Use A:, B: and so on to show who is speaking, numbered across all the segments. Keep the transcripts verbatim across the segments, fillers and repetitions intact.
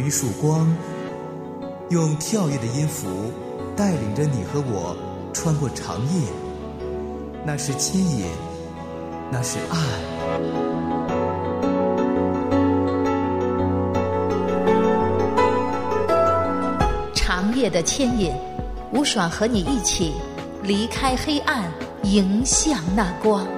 A: 一束光，用跳跃的音符带领着你和我穿过长夜。那是牵引，那是爱。
B: 长夜的牵引，吴爽和你一起离开黑暗，迎向那光。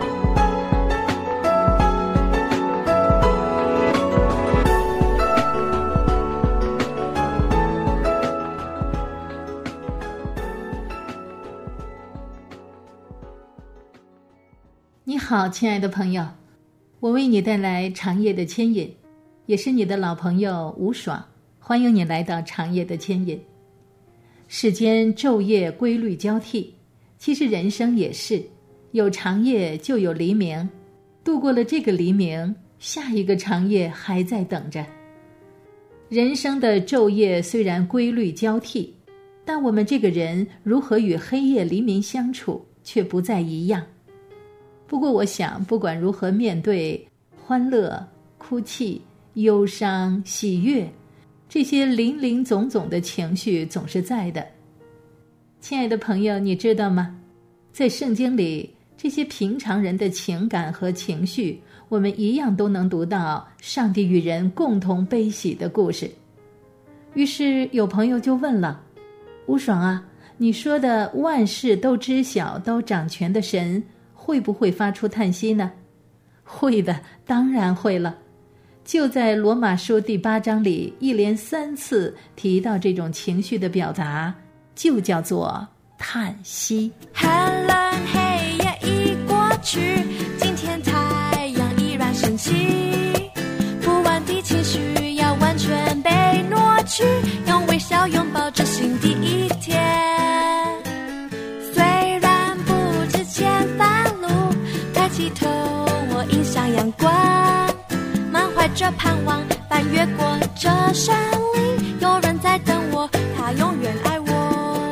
C: 你好，亲爱的朋友，我为你带来长夜的牵引，也是你的老朋友吴爽，欢迎你来到长夜的牵引。世间昼夜规律交替，其实人生也是，有长夜就有黎明，度过了这个黎明，下一个长夜还在等着。人生的昼夜虽然规律交替，但我们这个人如何与黑夜黎明相处，却不再一样。不过我想，不管如何面对欢乐、哭泣、忧伤、喜悦，这些林林总总的情绪总是在的。亲爱的朋友，你知道吗？在圣经里，这些平常人的情感和情绪，我们一样都能读到上帝与人共同悲喜的故事。于是有朋友就问了，吴爽啊，你说的万事都知晓、都掌权的神，会不会发出叹息呢？会的，当然会了。就在罗马书第八章里，一连三次提到这种情绪的表达，就叫做叹息。
D: 寒冷黑夜已过去，今天太阳依然升起，不安的情绪要完全被挪去，用微笑拥抱着新的一天。虽然不知前方路，抬起头我迎向阳光，满怀着盼望翻越过这山岭，有人在等我，他永远爱我。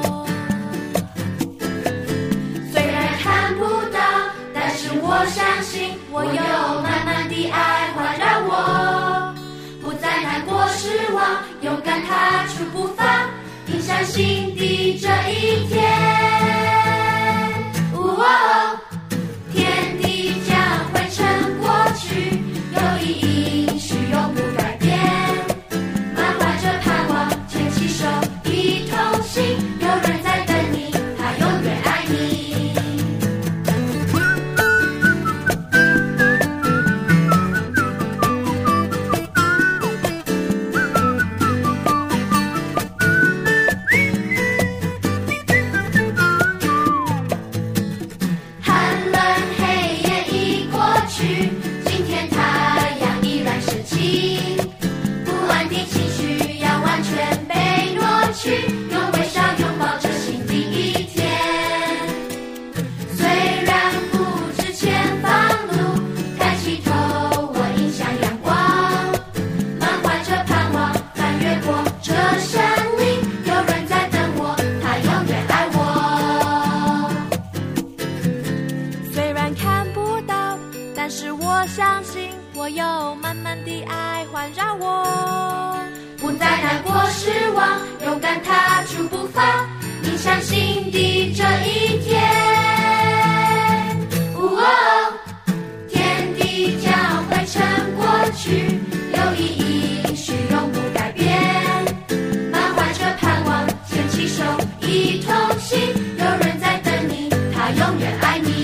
D: 虽然看不到，但是我相信我有满满的爱环绕我，不再难过失望，勇敢踏出步伐，迎向新的这一天。哦哦，天地将会成过去，有意义是永不改变，满怀着盼望牵起手一同行，有人在等你，他永远爱你。寒冷黑夜已过去，今天太阳依然升起，不安的情绪要完全被挪去，用微笑拥抱着新的一天。虽然不知前方路，抬起头我迎向阳光，满怀着盼望翻越过这山岭，有人在等我，他永远爱我。虽然看不到，但是我相信我有满满的爱环绕我，不再难过失望，勇敢踏出步伐，迎向新的这一天。哦哦，天地将会成过去，有意义是永不改变，满怀着盼望牵起手一同行，有人在等你，他永远爱你。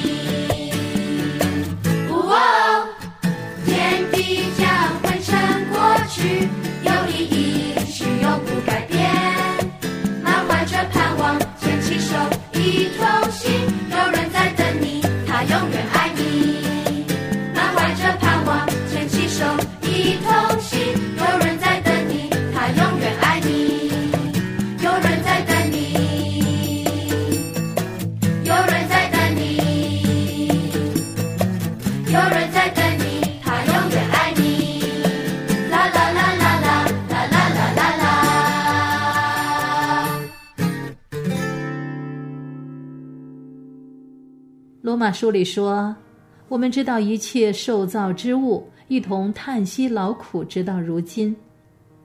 D: 哦哦，天地将会成过去，有意义是永不改变，满怀着盼望牵起手一同行，有人在等你，他永远爱你。满怀着盼望牵起手一同行，有人在等你，他永远爱你。有人在等你，有人在等你，有人在等你，他永远爱你。啦啦啦啦啦啦啦啦啦啦。
C: 罗马书里说，我们知道一切受造之物一同叹息劳苦直到如今，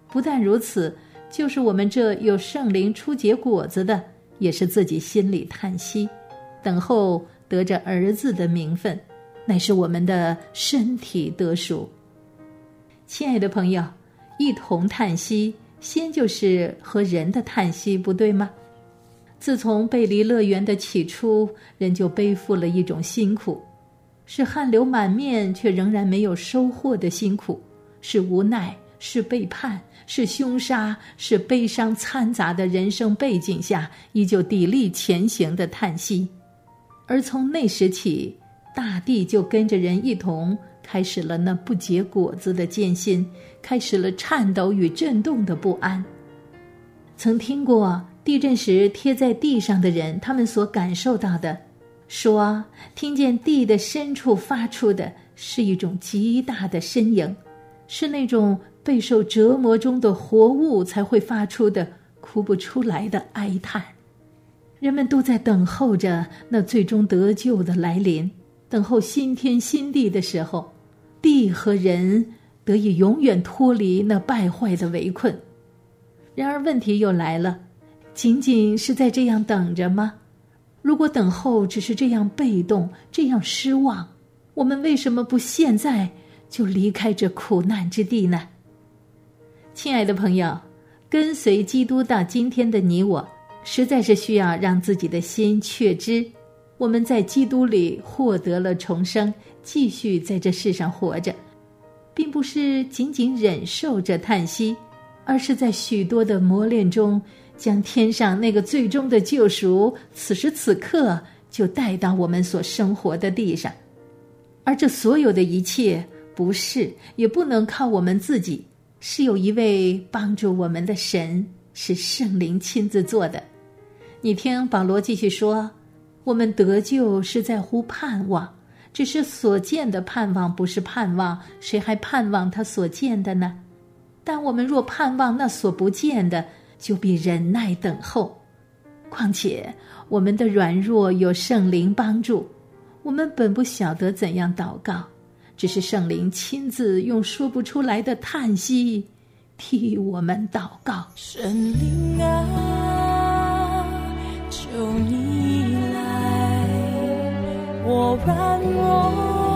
C: 不但如此，就是我们这有圣灵初结果子的，也是自己心里叹息，等候得着儿子的名分，乃是我们的身体得赎。亲爱的朋友，一同叹息，先就是和人的叹息，不对吗？自从背离乐园的起初，人就背负了一种辛苦，是汗流满面却仍然没有收获的辛苦，是无奈，是背叛，是凶杀，是悲伤掺杂的人生背景下依旧砥砺前行的叹息。而从那时起，大地就跟着人一同开始了那不结果子的艰辛，开始了颤抖与震动的不安。曾听过地震时贴在地上的人，他们所感受到的，说听见地的深处发出的是一种极大的呻吟，是那种备受折磨中的活物才会发出的哭不出来的哀叹。人们都在等候着那最终得救的来临，等候新天新地的时候，地和人得以永远脱离那败坏的围困。然而问题又来了，仅仅是在这样等着吗？如果等候只是这样被动，这样失望，我们为什么不现在就离开这苦难之地呢？亲爱的朋友，跟随基督到今天的你我，实在是需要让自己的心确知，我们在基督里获得了重生，继续在这世上活着，并不是仅仅忍受着叹息，而是在许多的磨练中，将天上那个最终的救赎，此时此刻就带到我们所生活的地上。而这所有的一切，不是也不能靠我们自己，是有一位帮助我们的神，是圣灵亲自做的。你听保罗继续说，我们得救是在乎盼望，只是所见的盼望不是盼望，谁还盼望他所见的呢？但我们若盼望那所不见的，就必忍耐等候。况且我们的软弱有圣灵帮助，我们本不晓得怎样祷告，只是圣灵亲自用说不出来的叹息替我们祷告。
E: 圣灵啊，求你来，我软弱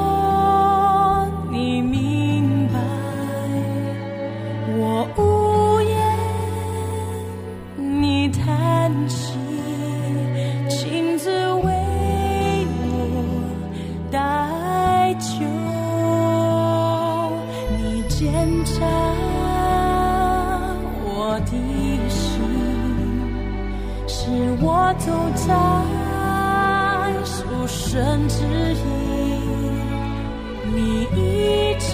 E: 你明白，我无言你叹息，亲自为我代求，你检查我的心，使我走在属神之意，你医治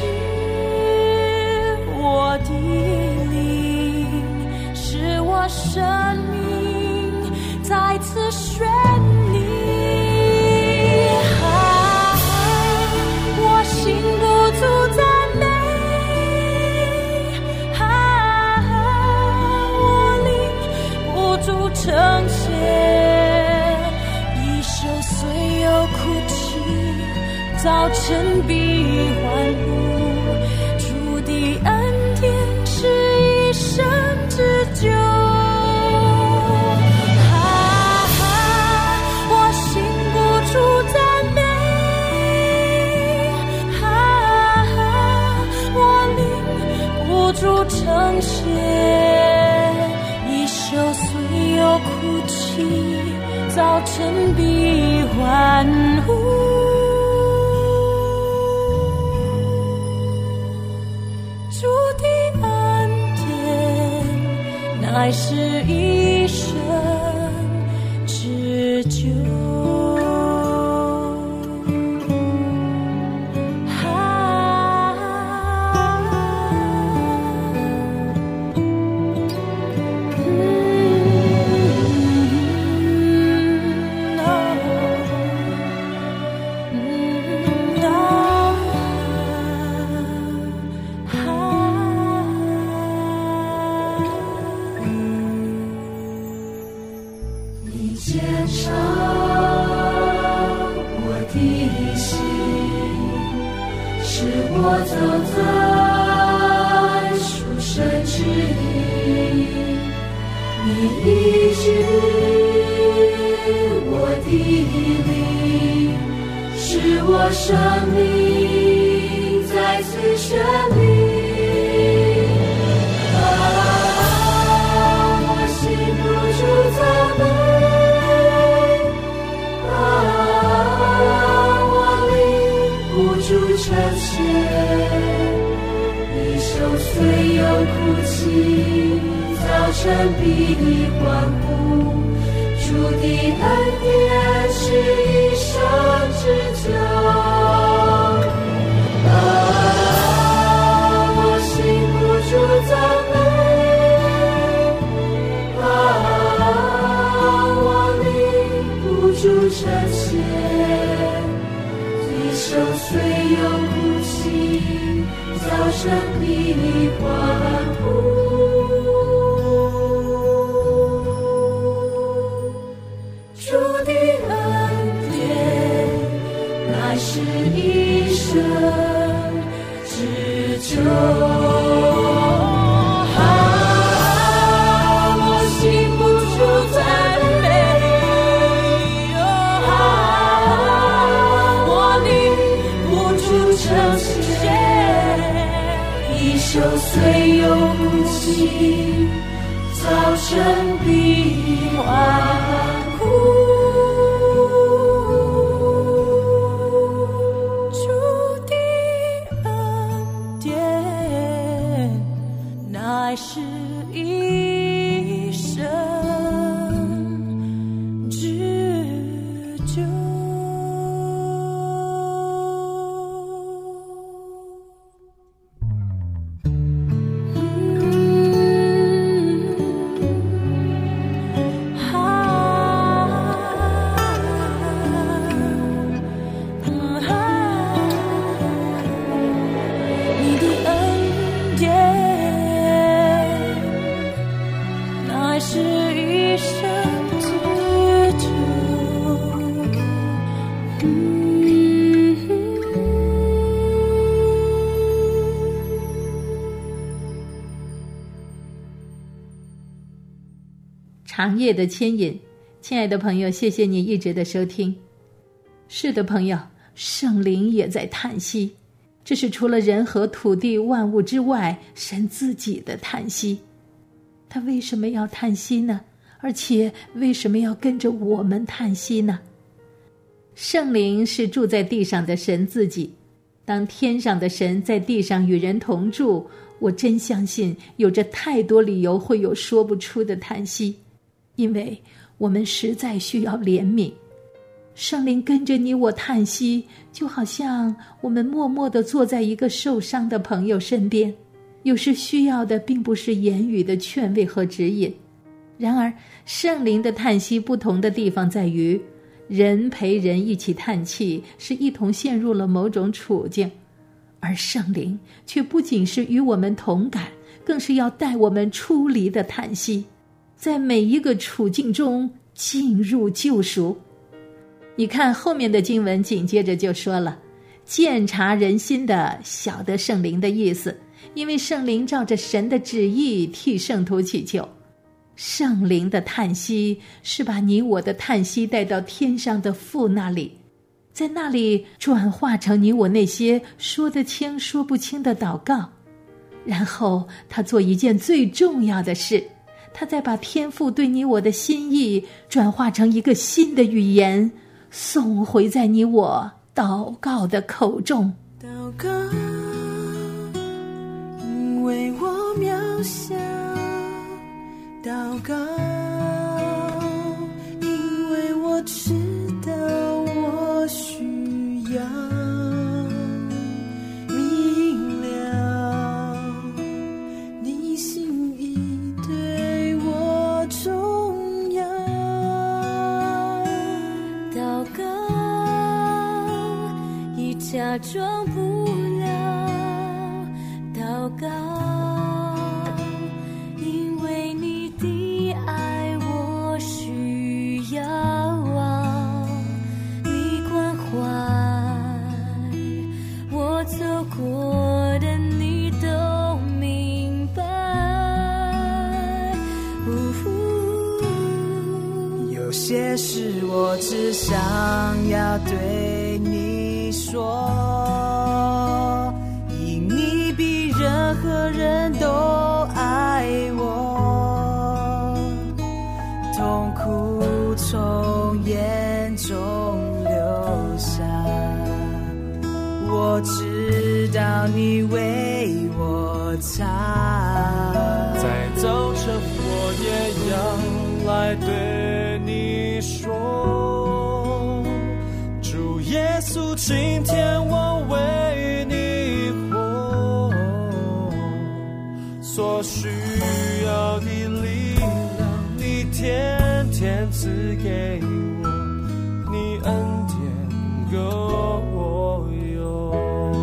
E: 我的灵，使我生命再次绚丽。啊，我心不住赞美，啊，我灵不住称谢，一宿虽有哭泣，早晨必欢呼，主的恩典是一生之久。主称谢，一宿虽有哭泣，早晨必欢呼。主的恩典乃是一生之久。
D: 我走在属神之你医治我的灵，使我生命再次绚丽。啊，我心不住赞美，啊，我灵不住称谢，一手虽有哭泣，早晨必你欢呼，主的恩典是一生之久。啊，我心不住赞美，啊，我灵不住称谢，一生虽有哭泣，早晨必你欢呼。是一生之久。啊，我心不住赞美，啊，我灵不住称谢，一生虽有哭泣，早晨必欢呼。是一生之久。
C: 长夜的牵引，亲爱的朋友，谢谢你一直的收听。是的，朋友，圣灵也在叹息，这是除了人和土地万物之外，神自己的叹息。他为什么要叹息呢？而且为什么要跟着我们叹息呢？圣灵是住在地上的神自己，当天上的神在地上与人同住，我真相信有着太多理由会有说不出的叹息，因为我们实在需要怜悯。圣灵跟着你我叹息，就好像我们默默地坐在一个受伤的朋友身边，有时需要的并不是言语的劝慰和指引。然而圣灵的叹息不同的地方在于，人陪人一起叹气，是一同陷入了某种处境，而圣灵却不仅是与我们同感，更是要带我们出离的叹息，在每一个处境中进入救赎。你看后面的经文紧接着就说了，鉴察人心的晓得圣灵的意思，因为圣灵照着神的旨意替圣徒祈求。圣灵的叹息是把你我的叹息带到天上的父那里，在那里转化成你我那些说得清说不清的祷告。然后他做一件最重要的事，他再把天父对你我的心意转化成一个新的语言，送回在你我祷告的口中。
E: 祷告，因为我渺小；祷告，因为我知道我需要明了你心意对我重要。祷告已假装不了，祷告因为你的爱我需要啊，你关怀我走过的你都明白。呜呼我只想要对你说，因你比任何人都爱我，痛苦从眼中流下，我知道你为我擦。
F: 在早晨我也要来对你说，主耶稣，今天我为你活，所需要的力量你天天赐给我，你恩典够我用。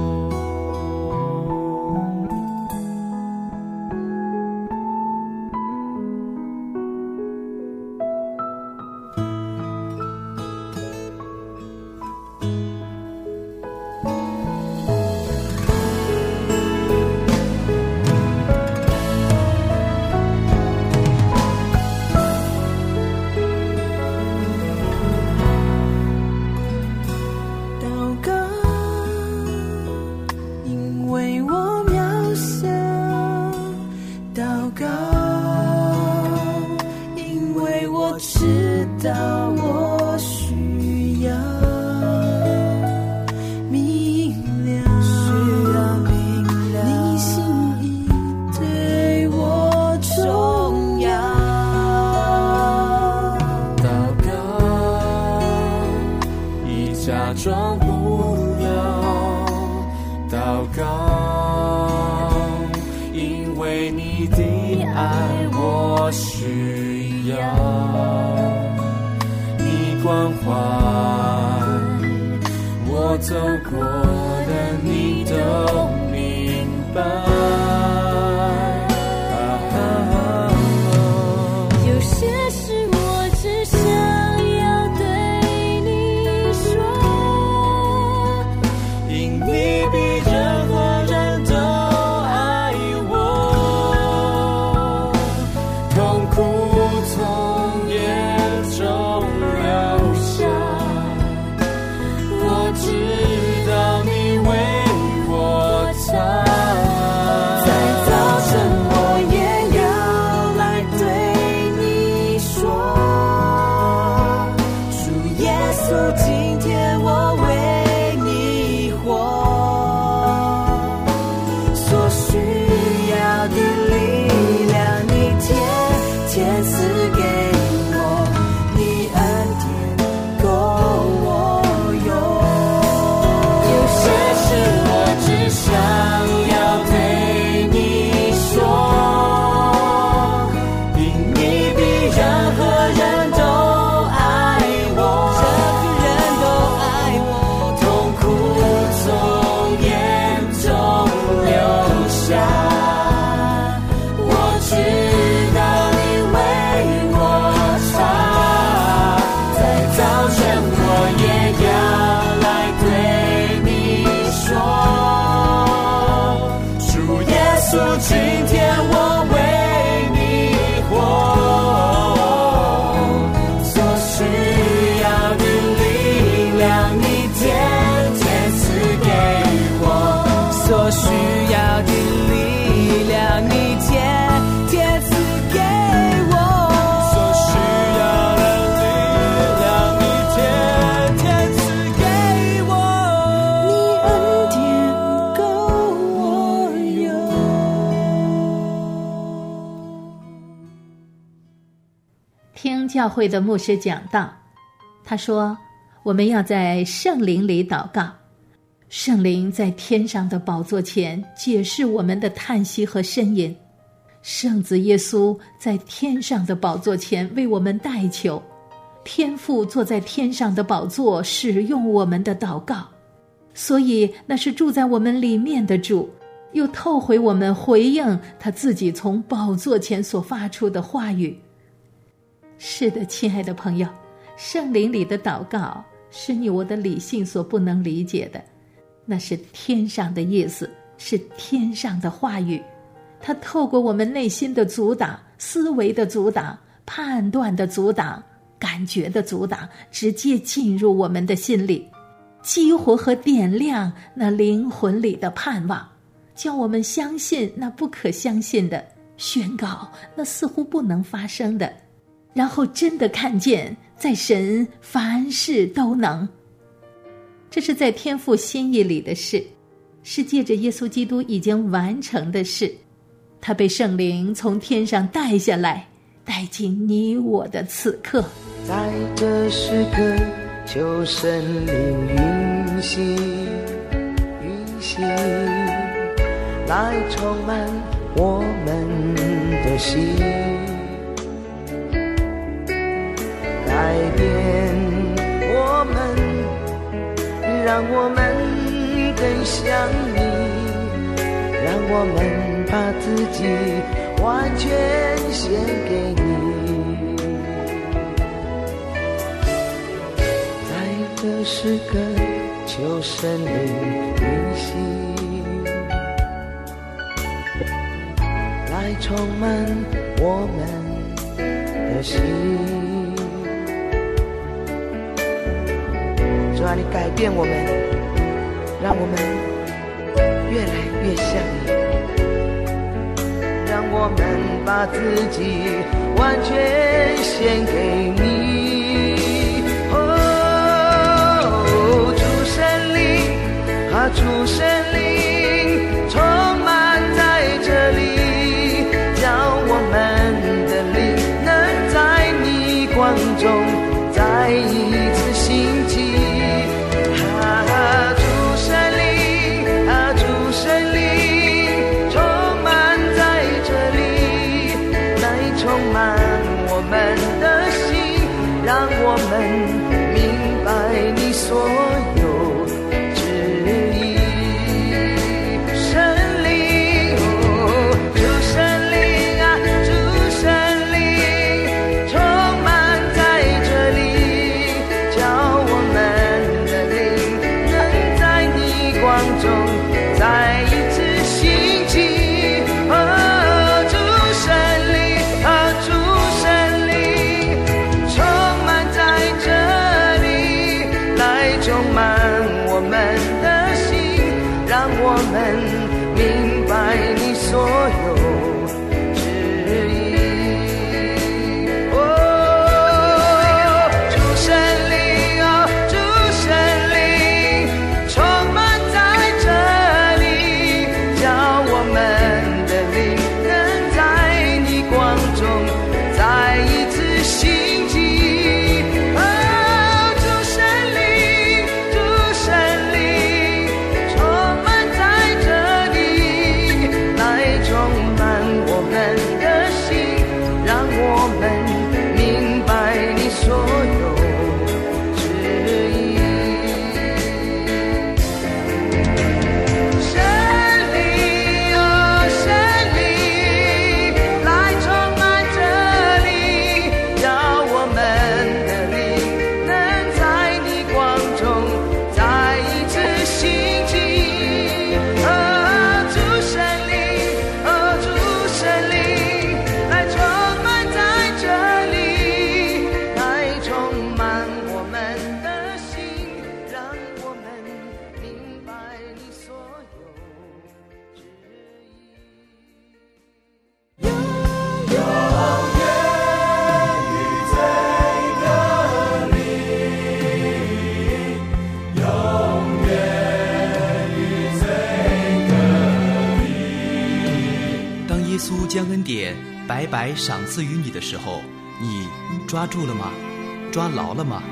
F: 走过的你都明白，
E: 有些事我只想要对你说，因你比任何人都爱我，痛苦从眼中流下，我知
C: 教会的牧师讲道，他说我们要在圣灵里祷告，圣灵在天上的宝座前解释我们的叹息和呻吟，圣子耶稣在天上的宝座前为我们代求，天父坐在天上的宝座使用我们的祷告，所以那是住在我们里面的主，又透回我们回应他自己从宝座前所发出的话语。是的，亲爱的朋友，圣灵里的祷告是你我的理性所不能理解的，那是天上的意思，是天上的话语，它透过我们内心的阻挡、思维的阻挡、判断的阻挡、 感觉的阻挡，直接进入我们的心里，激活和点亮那灵魂里的盼望，叫我们相信那不可相信的，宣告那似乎不能发生的，然后真的看见在神凡事都能。这是在天父心意里的事，是借着耶稣基督已经完成的事。他被圣灵从天上带下来，带进你我的此刻。
G: 在这时刻，求神灵运行运行，来充满我们的心，改变我们，让我们更像你，让我们把自己完全献给你。在这时刻，求神灵运行，来充满我们的心。主啊，你改变我们，让我们越来越像你，让我们把自己完全献给你。哦，主圣灵啊，主圣灵充满在这里，叫我们的灵能在你光中再一次兴起。让我们明白你所有旨意。圣灵，哦，主圣灵啊，主圣灵充满在这里，叫我们的灵能在你光中再一次兴起。哦，主圣灵啊，主圣灵充满我们的心，让我们明白你所有旨意。哦，主圣灵啊，主圣灵充满在这里，叫我们的灵能在你光中再一次兴起。
A: 将恩典白白赏赐于你的时候，你抓住了吗？抓牢了吗？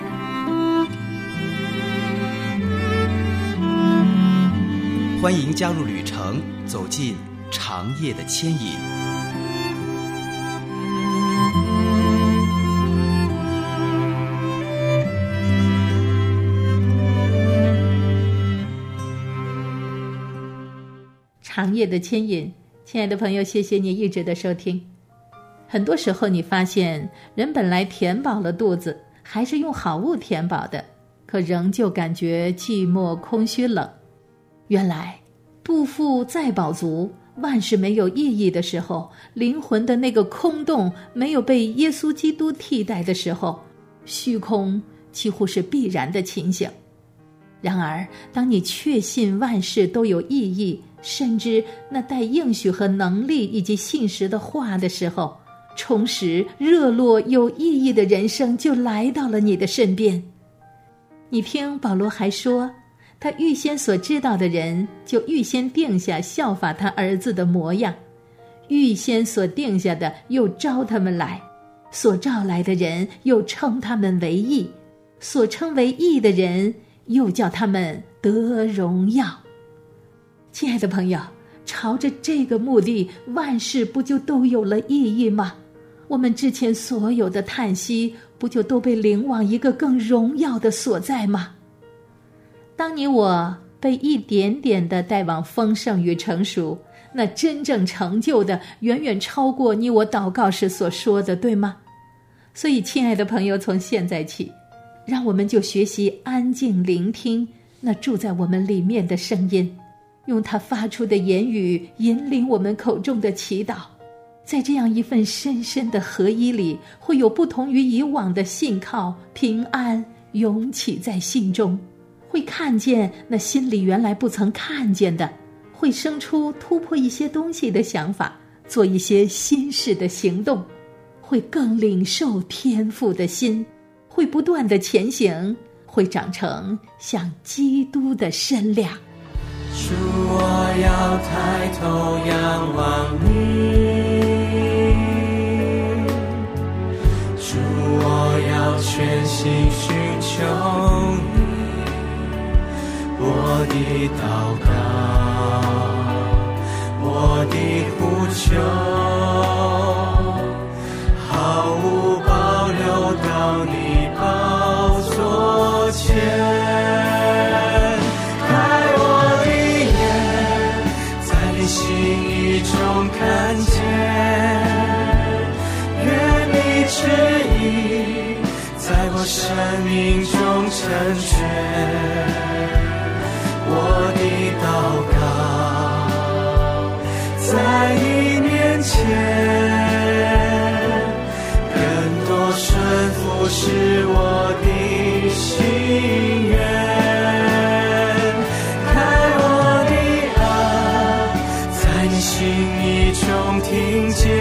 A: 欢迎加入旅程，走进长夜的牵引。
C: 长夜的牵引，亲爱的朋友，谢谢你一直的收听。很多时候你发现人本来填饱了肚子，还是用好物填饱的，可仍旧感觉寂寞空虚冷。原来肚腹再饱足， 万事没有意义的时候，灵魂的那个空洞没有被耶稣基督替代的时候，虚空几乎是必然的情形。然而当你确信万事都有意义，甚至那带应许和能力以及信实的话的时候，充实热络有意义的人生就来到了你的身边。你听保罗还说，他预先所知道的人，就预先定下效法他儿子的模样，预先所定下的又招他们来，所召来的人又称他们为义，所称为义的人又叫他们得荣耀。亲爱的朋友，朝着这个目的，万事不就都有了意义吗？我们之前所有的叹息，不就都被领往一个更荣耀的所在吗？当你我被一点点的带往丰盛与成熟，那真正成就的远远超过你我祷告时所说的，对吗？所以亲爱的朋友，从现在起，让我们就学习安静聆听那住在我们里面的声音，用他发出的言语引领我们口中的祈祷。在这样一份深深的合一里，会有不同于以往的信靠、平安涌起在心中，会看见那心里原来不曾看见的，会生出突破一些东西的想法，做一些新事的行动，会更领受天父的心，会不断的前行，会长成像基督的身量。
F: 主，我要抬头仰望你，主，我要全心寻求你，我的祷告，我的呼求，毫无保留到你宝座前。看见，愿你旨意在我生命中成全，我的祷告在你面前，更多顺服是我的心愿。心意中听见，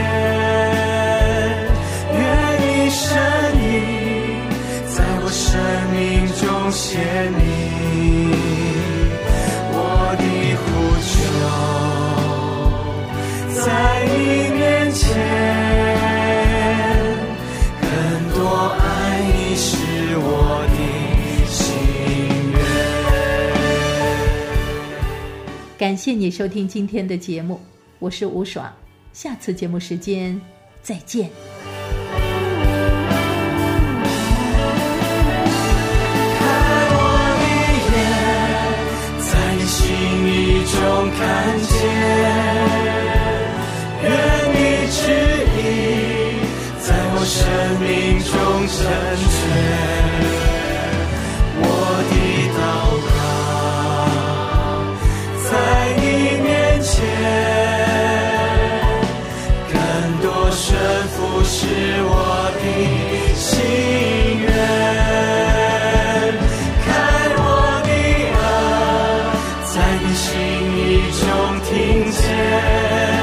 F: 愿你声音在我生命中显明，我的呼求在你面前，更多爱你是我的心愿。
C: 感谢你收听今天的节目，我是吴爽，下次节目时间再见。
F: 看我的眼，在你心意中看见，愿你旨意在我生命中成全，我的祷告在你面前，顺服是我的心愿，看我的耳，在你心意中听见，